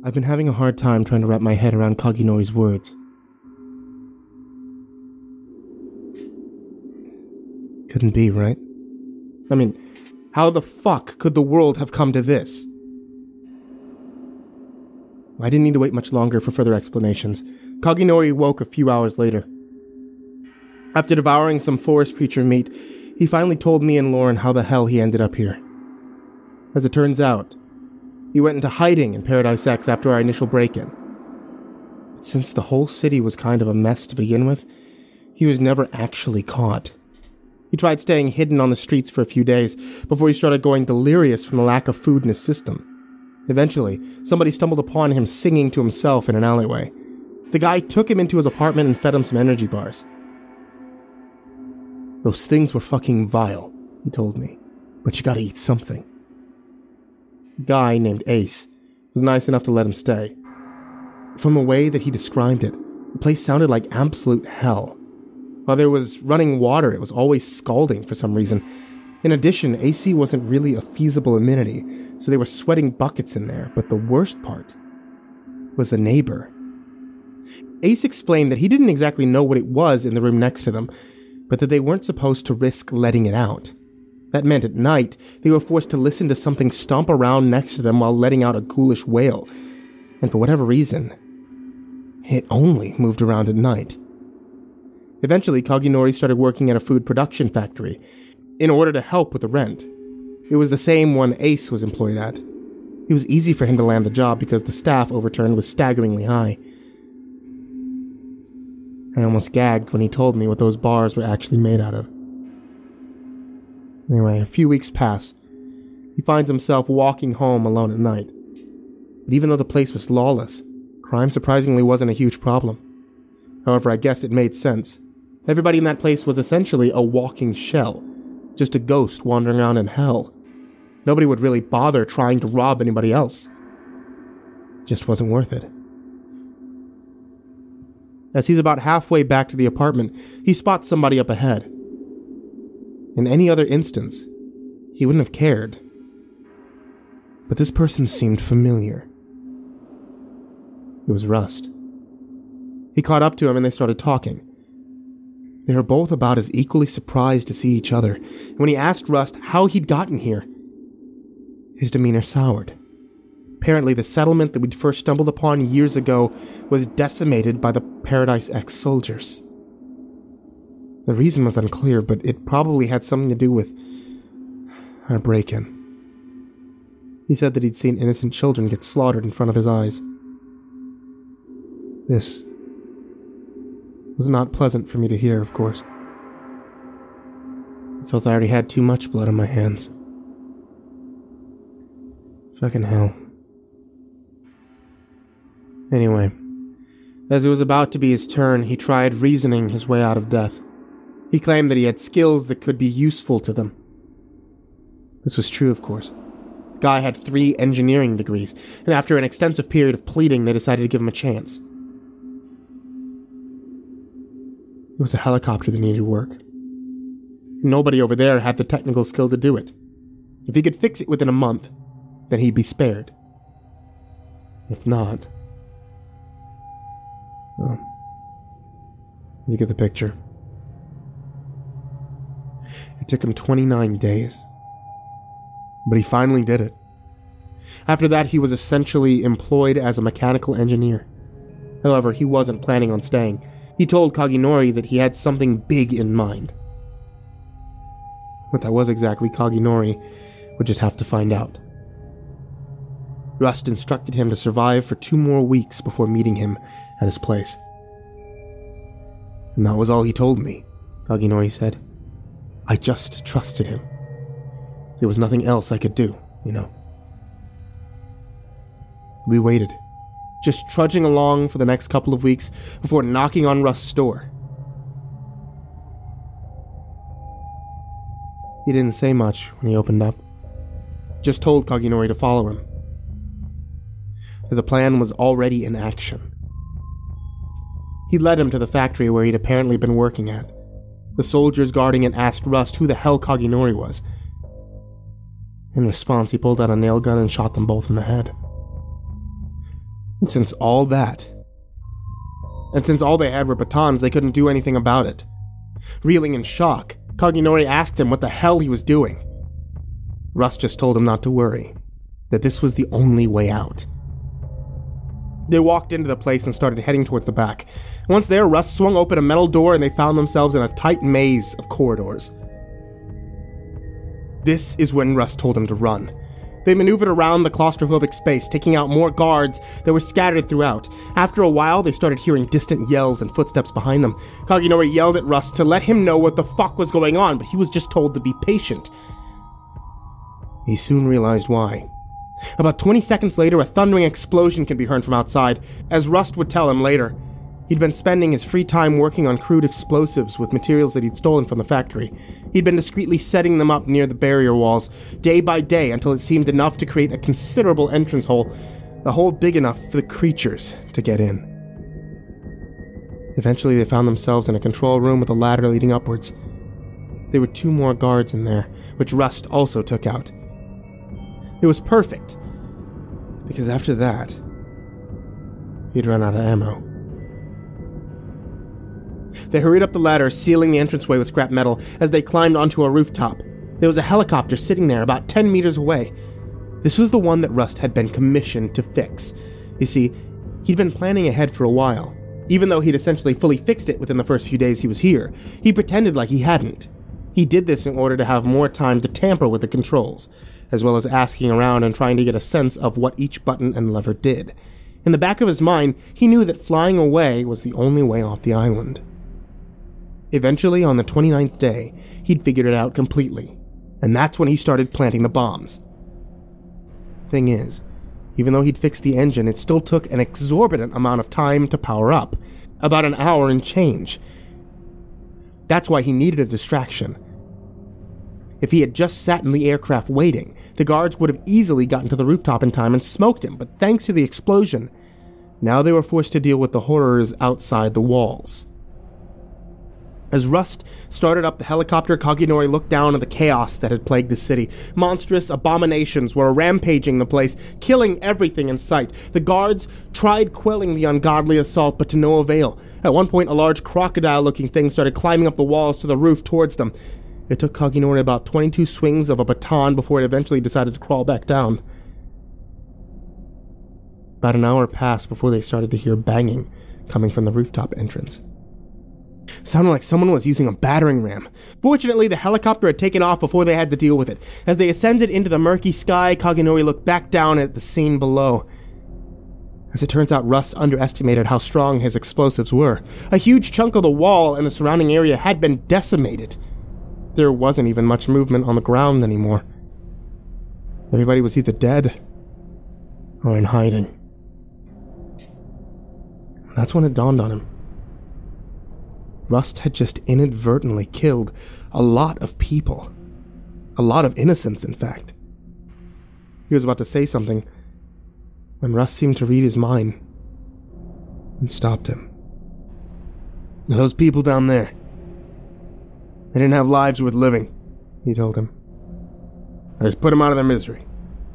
I've been having a hard time trying to wrap my head around Kaginori's words. Couldn't be, right? I mean, how the fuck could the world have come to this? I didn't need to wait much longer for further explanations. Kaginori woke a few hours later. After devouring some forest creature meat, he finally told me and Lauren how the hell he ended up here. As it turns out, he went into hiding in Paradise X after our initial break-in. But since the whole city was kind of a mess to begin with, he was never actually caught. He tried staying hidden on the streets for a few days before he started going delirious from the lack of food in his system. Eventually, somebody stumbled upon him singing to himself in an alleyway. The guy took him into his apartment and fed him some energy bars. Those things were fucking vile, he told me, but you gotta eat something. A guy named Ace was nice enough to let him stay. From the way that he described it, the place sounded like absolute hell. While there was running water, it was always scalding for some reason. In addition, AC wasn't really a feasible amenity, so they were sweating buckets in there, but the worst part was the neighbor. Ace explained that he didn't exactly know what it was in the room next to them, but that they weren't supposed to risk letting it out. That meant at night, they were forced to listen to something stomp around next to them while letting out a ghoulish wail. And for whatever reason, it only moved around at night. Eventually, Kaginori started working at a food production factory in order to help with the rent. It was the same one Ace was employed at. It was easy for him to land the job because the staff overturn was staggeringly high. I almost gagged when he told me what those bars were actually made out of. Anyway, a few weeks pass. He finds himself walking home alone at night. But even though the place was lawless, crime surprisingly wasn't a huge problem. However, I guess it made sense. Everybody in that place was essentially a walking shell, just a ghost wandering around in hell. Nobody would really bother trying to rob anybody else. It just wasn't worth it. As he's about halfway back to the apartment, he spots somebody up ahead. In any other instance, he wouldn't have cared. But this person seemed familiar. It was Rust. He caught up to him and they started talking. They were both about as equally surprised to see each other. And when he asked Rust how he'd gotten here, his demeanor soured. Apparently, the settlement that we'd first stumbled upon years ago was decimated by the Paradise X soldiers. The reason was unclear, but it probably had something to do with our break-in. He said that he'd seen innocent children get slaughtered in front of his eyes. This was not pleasant for me to hear, of course. I felt I already had too much blood on my hands. Fucking hell. Anyway, as it was about to be his turn, he tried reasoning his way out of death. He claimed that he had skills that could be useful to them. This was true, of course. The guy had 3 engineering degrees, and after an extensive period of pleading, they decided to give him a chance. It was a helicopter that needed work. Nobody over there had the technical skill to do it. If he could fix it within a month, then he'd be spared. If not... well, you get the picture. It took him 29 days. But he finally did it. After that, he was essentially employed as a mechanical engineer. However, he wasn't planning on staying. He told Kaginori that he had something big in mind. What that was exactly, Kaginori would just have to find out. Rust instructed him to survive for 2 more weeks before meeting him at his place. And that was all he told me, Kaginori said. I just trusted him. There was nothing else I could do, you know. We waited, just trudging along for the next couple of weeks before knocking on Rust's door. He didn't say much when he opened up. Just told Kaginori to follow him. The plan was already in action. He led him to the factory where he'd apparently been working at. The soldiers guarding it asked Rust who the hell Kaginori was. In response, he pulled out a nail gun and shot them both in the head. And since all they had were batons, they couldn't do anything about it. Reeling in shock, Kaginori asked him what the hell he was doing. Rust just told him not to worry, that this was the only way out. They walked into the place and started heading towards the back. Once there, Rust swung open a metal door and they found themselves in a tight maze of corridors. This is when Rust told him to run. They maneuvered around the claustrophobic space, taking out more guards that were scattered throughout. After a while, they started hearing distant yells and footsteps behind them. Kaginori yelled at Rust to let him know what the fuck was going on, but he was just told to be patient. He soon realized why. About 20 seconds later, a thundering explosion could be heard from outside. As Rust would tell him later, he'd been spending his free time working on crude explosives with materials that he'd stolen from the factory. He'd been discreetly setting them up near the barrier walls, day by day, until it seemed enough to create a considerable entrance hole, a hole big enough for the creatures to get in. Eventually, they found themselves in a control room with a ladder leading upwards. There were 2 more guards in there, which Rust also took out. It was perfect, because after that, he'd run out of ammo. They hurried up the ladder, sealing the entranceway with scrap metal. As they climbed onto a rooftop, there was a helicopter sitting there about 10 meters away. This was the one that Rust had been commissioned to fix. You see, he'd been planning ahead for a while. Even though he'd essentially fully fixed it within the first few days he was here, he pretended like he hadn't. He did this in order to have more time to tamper with the controls, as well as asking around and trying to get a sense of what each button and lever did. In the back of his mind, he knew that flying away was the only way off the island. Eventually, on the 29th day, he'd figured it out completely, and that's when he started planting the bombs. Thing is, even though he'd fixed the engine, it still took an exorbitant amount of time to power up, about an hour and change. That's why he needed a distraction. If he had just sat in the aircraft waiting, the guards would have easily gotten to the rooftop in time and smoked him, but thanks to the explosion, now they were forced to deal with the horrors outside the walls. As Rust started up the helicopter, Kaginori looked down at the chaos that had plagued the city. Monstrous abominations were rampaging the place, killing everything in sight. The guards tried quelling the ungodly assault, but to no avail. At one point, a large crocodile-looking thing started climbing up the walls to the roof towards them. It took Kaginori about 22 swings of a baton before it eventually decided to crawl back down. About an hour passed before they started to hear banging coming from the rooftop entrance. Sounded like someone was using a battering ram. Fortunately, the helicopter had taken off before they had to deal with it. As they ascended into the murky sky, Kaginori looked back down at the scene below. As it turns out, Rust underestimated how strong his explosives were. A huge chunk of the wall and the surrounding area had been decimated. There wasn't even much movement on the ground anymore. Everybody was either dead or in hiding. That's when it dawned on him. Rust had just inadvertently killed a lot of people. A lot of innocents, in fact. He was about to say something when Rust seemed to read his mind and stopped him. Those people down there, they didn't have lives worth living, he told him. I just put them out of their misery.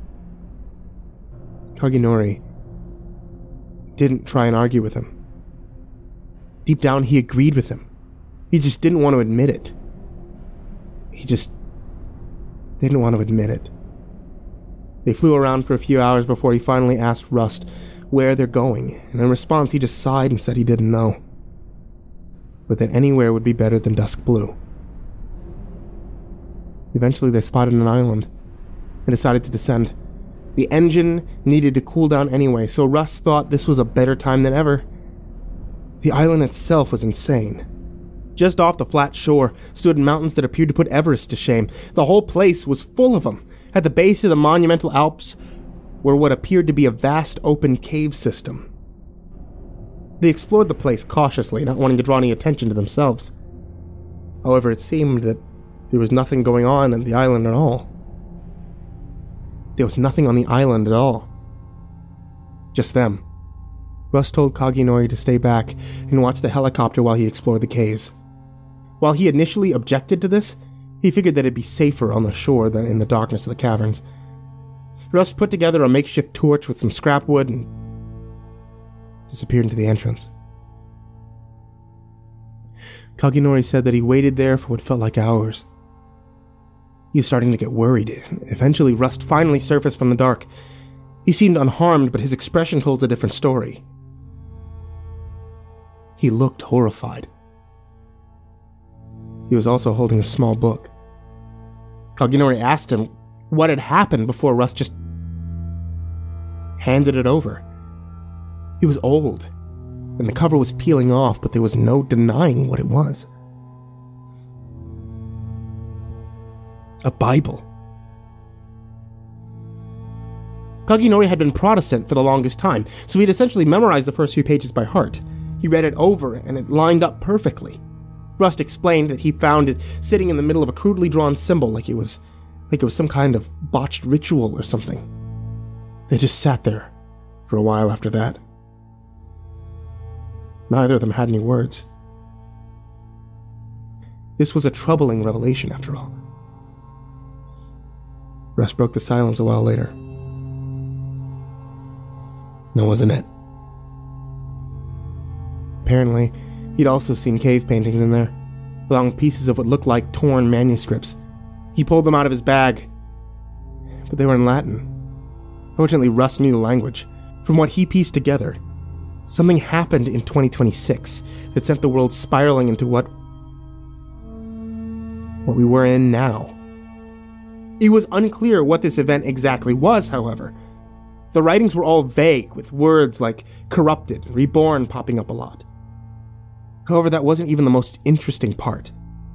Kaginori didn't try and argue with him. Deep down, he agreed with him. He just didn't want to admit it. He just didn't want to admit it. They flew around for a few hours before he finally asked Rust where they're going, and in response he just sighed and said he didn't know, but that anywhere would be better than Dusk Blue. Eventually they spotted an island and decided to descend. The engine needed to cool down anyway, so Rust thought this was a better time than ever. The island itself was insane. Just off the flat shore stood mountains that appeared to put Everest to shame. The whole place was full of them. At the base of the monumental Alps were what appeared to be a vast open cave system. They explored the place cautiously, not wanting to draw any attention to themselves. However, it seemed that there was nothing going on the island at all. There was nothing on the island at all. Just them. Rust told Kaginori to stay back and watch the helicopter while he explored the caves. While he initially objected to this, he figured that it'd be safer on the shore than in the darkness of the caverns. Rust put together a makeshift torch with some scrap wood and disappeared into the entrance. Kaginori said that he waited there for what felt like hours. He was starting to get worried. Eventually, Rust finally surfaced from the dark. He seemed unharmed, but his expression told a different story. He looked horrified. He was also holding a small book. Kaginori asked him what had happened before Rust just handed it over. He was old, and the cover was peeling off, but there was no denying what it was. A Bible. Kaginori had been Protestant for the longest time, so he'd essentially memorized the first few pages by heart. He read it over, and it lined up perfectly. Rust explained that he found it sitting in the middle of a crudely drawn symbol, like it was some kind of botched ritual or something. They just sat there for a while after that. Neither of them had any words. This was a troubling revelation, after all. Rust broke the silence a while later. No, wasn't it? Apparently, he'd also seen cave paintings in there, along with pieces of what looked like torn manuscripts. He pulled them out of his bag, but they were in Latin. Fortunately, Rust knew the language. From what he pieced together, something happened in 2026 that sent the world spiraling into what we were in now. It was unclear what this event exactly was, however. The writings were all vague, with words like corrupted and reborn popping up a lot. However, that wasn't even the most interesting part.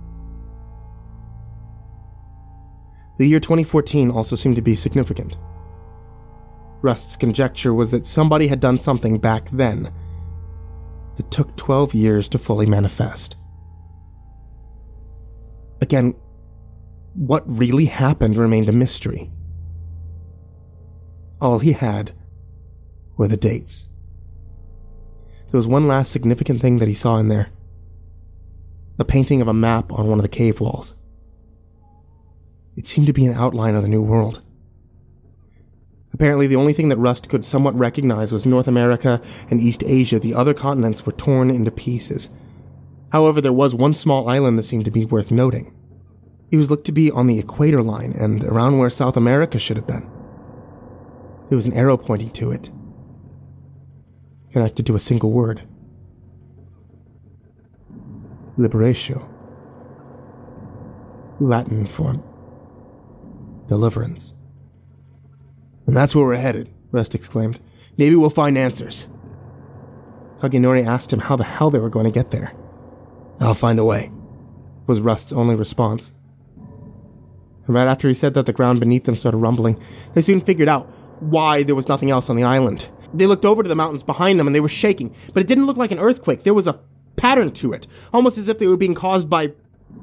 The year 2014 also seemed to be significant. Rust's conjecture was that somebody had done something back then that took 12 years to fully manifest. Again, what really happened remained a mystery. All he had were the dates. There was one last significant thing that he saw in there. A painting of a map on one of the cave walls. It seemed to be an outline of the New World. Apparently, the only thing that Rust could somewhat recognize was North America and East Asia. The other continents were torn into pieces. However, there was one small island that seemed to be worth noting. It was looked to be on the equator line and around where South America should have been. There was an arrow pointing to it, connected to a single word. Liberatio. Latin for deliverance. And that's where we're headed, Rust exclaimed. Maybe we'll find answers. Kaginori asked him how the hell they were going to get there. I'll find a way, was Rust's only response. And right after he said that, the ground beneath them started rumbling. They soon figured out why there was nothing else on the island. They looked over to the mountains behind them and they were shaking, but it didn't look like an earthquake. There was a pattern to it, almost as if they were being caused by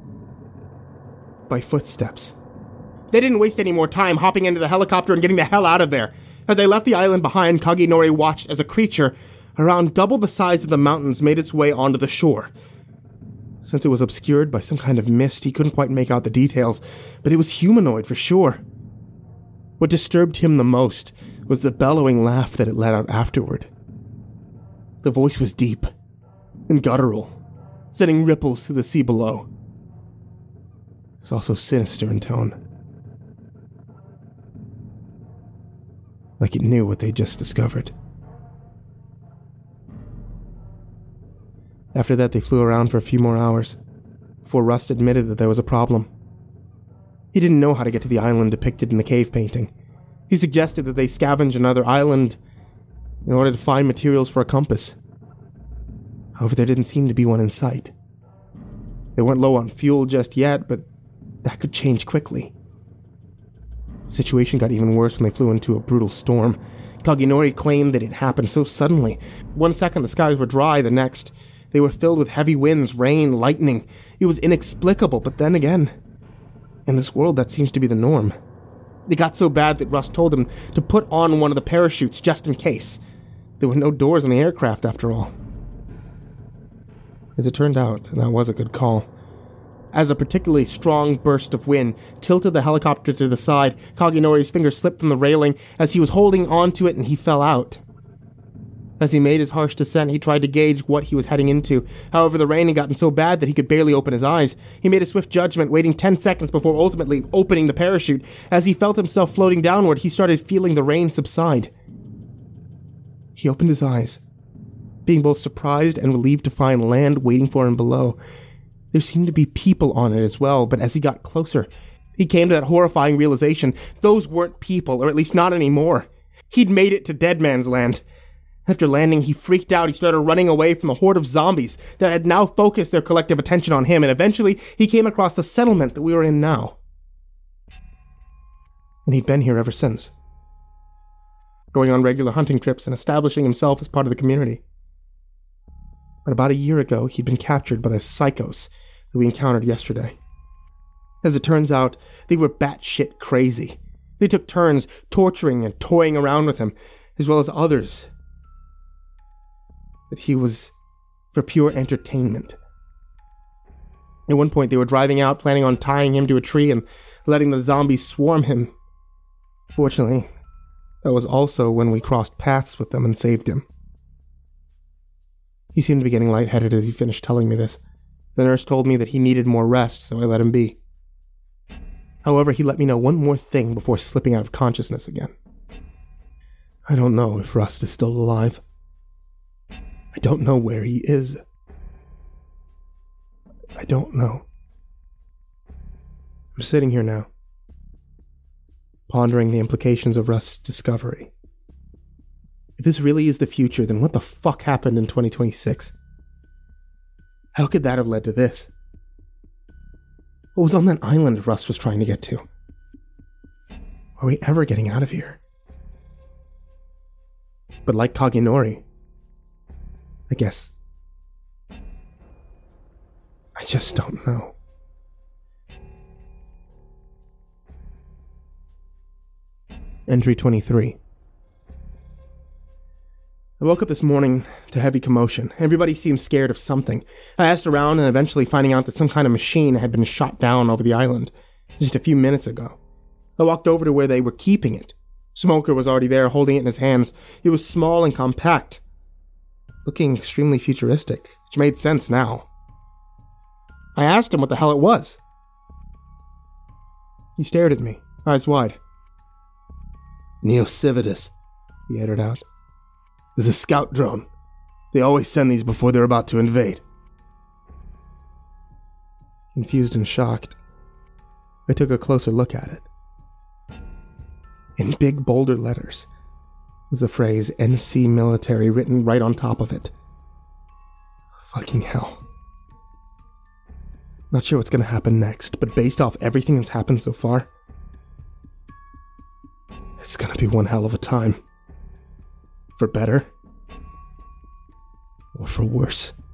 footsteps. They didn't waste any more time hopping into the helicopter and getting the hell out of there. As they left the island behind, Kaginori watched as a creature around double the size of the mountains made its way onto the shore. Since it was obscured by some kind of mist, he couldn't quite make out the details, but it was humanoid for sure. What disturbed him the most was the bellowing laugh that it let out afterward. The voice was deep and guttural, sending ripples through the sea below. It was also sinister in tone. Like it knew what they just discovered. After that, they flew around for a few more hours, before Rust admitted that there was a problem. He didn't know how to get to the island depicted in the cave painting. He suggested that they scavenge another island in order to find materials for a compass. However, there didn't seem to be one in sight. They weren't low on fuel just yet, but that could change quickly. The situation got even worse when they flew into a brutal storm. Kaginori claimed that it happened so suddenly. One second the skies were dry, the next they were filled with heavy winds, rain, lightning. It was inexplicable, but then again, in this world that seems to be the norm. It got so bad that Rust told him to put on one of the parachutes just in case. There were no doors on the aircraft after all. As it turned out, that was a good call. As a particularly strong burst of wind tilted the helicopter to the side, Kaginori's finger slipped from the railing as he was holding onto it and he fell out. As he made his harsh descent, he tried to gauge what he was heading into. However, the rain had gotten so bad that he could barely open his eyes. He made a swift judgment, waiting 10 seconds before ultimately opening the parachute. As he felt himself floating downward, he started feeling the rain subside. He opened his eyes, being both surprised and relieved to find land waiting for him below. There seemed to be people on it as well, but as he got closer, he came to that horrifying realization. Those weren't people, or at least not anymore. He'd made it to Dead Man's Land. After landing, he freaked out. He started running away from the horde of zombies that had now focused their collective attention on him, and eventually he came across the settlement that we were in now. And he'd been here ever since, going on regular hunting trips and establishing himself as part of the community. But about a year ago, he'd been captured by the psychos that we encountered yesterday. As it turns out, they were batshit crazy. They took turns torturing and toying around with him, as well as others that he was for pure entertainment. At one point, they were driving out, planning on tying him to a tree and letting the zombies swarm him. Fortunately, that was also when we crossed paths with them and saved him. He seemed to be getting lightheaded as he finished telling me this. The nurse told me that he needed more rest, so I let him be. However, he let me know one more thing before slipping out of consciousness again. I don't know if Rust is still alive. I don't know where he is. I don't know. I'm sitting here now, pondering the implications of Rust's discovery. If this really is the future, then what the fuck happened in 2026? How could that have led to this? What was on that island Rust was trying to get to? Are we ever getting out of here? But like Kagenori, I guess I just don't know. Entry 23. I woke up this morning to heavy commotion. Everybody seemed scared of something. I asked around and eventually finding out that some kind of machine had been shot down over the island just a few minutes ago. I walked over to where they were keeping it. Smoker was already there, holding it in his hands. It was small and compact, looking extremely futuristic, which made sense now. I asked him what the hell it was. He stared at me, eyes wide. Neo Civitas, he uttered out. There's a scout drone. They always send these before they're about to invade. Confused and shocked, I took a closer look at it. In big bolder letters was the phrase NC Military written right on top of it. Fucking hell. Not sure what's gonna happen next, but based off everything that's happened so far, it's gonna be one hell of a time. For better, or for worse.